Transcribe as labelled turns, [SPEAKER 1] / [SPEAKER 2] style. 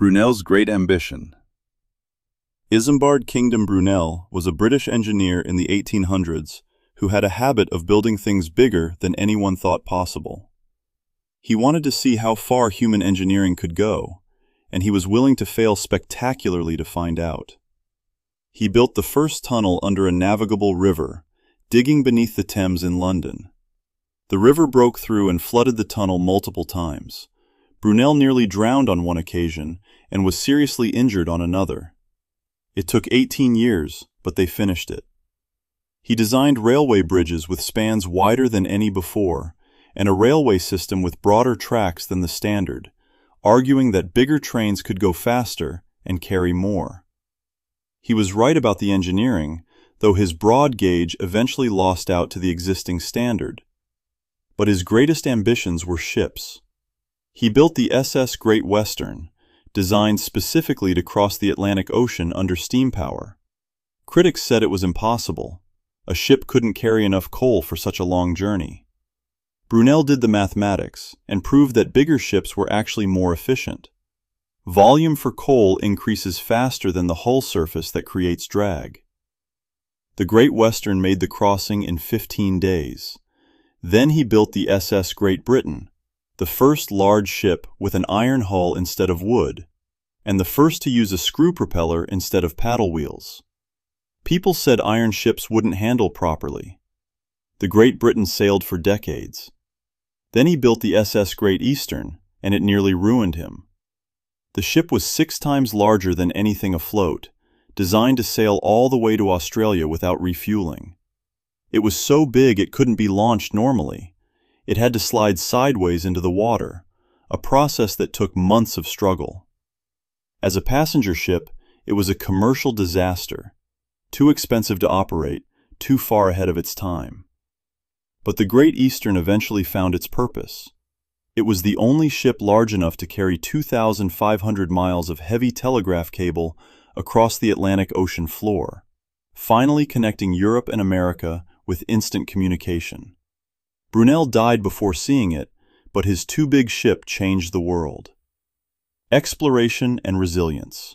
[SPEAKER 1] Brunel's great ambition. Isambard Kingdom Brunel was a British engineer in the 1800s who had a habit of building things bigger than anyone thought possible. He wanted to see how far human engineering could go, and he was willing to fail spectacularly to find out. He built the first tunnel under a navigable river, digging beneath the Thames in London. The river broke through and flooded the tunnel multiple times. Brunel nearly drowned on one occasion and was seriously injured on another. It took 18 years, but they finished it. He designed railway bridges with spans wider than any before, and a railway system with broader tracks than the standard, arguing that bigger trains could go faster and carry more. He was right about the engineering, though his broad gauge eventually lost out to the existing standard. But his greatest ambitions were ships. He built the SS Great Western, designed specifically to cross the Atlantic Ocean under steam power. Critics said it was impossible. A ship couldn't carry enough coal for such a long journey. Brunel did the mathematics and proved that bigger ships were actually more efficient. Volume for coal increases faster than the hull surface that creates drag. The Great Western made the crossing in 15 days. Then he built the SS Great Britain, the first large ship with an iron hull instead of wood, and the first to use a screw propeller instead of paddle wheels. People said iron ships wouldn't handle properly. The Great Britain sailed for decades. Then he built the SS Great Eastern, and it nearly ruined him. The ship was 6 times larger than anything afloat, designed to sail all the way to Australia without refueling. It was so big it couldn't be launched normally. It had to slide sideways into the water, a process that took months of struggle. As a passenger ship, it was a commercial disaster. Too expensive to operate, too far ahead of its time. But the Great Eastern eventually found its purpose. It was the only ship large enough to carry 2,500 miles of heavy telegraph cable across the Atlantic Ocean floor, finally connecting Europe and America with instant communication. Brunel died before seeing it, but his too-big ship changed the world. Exploration and resilience.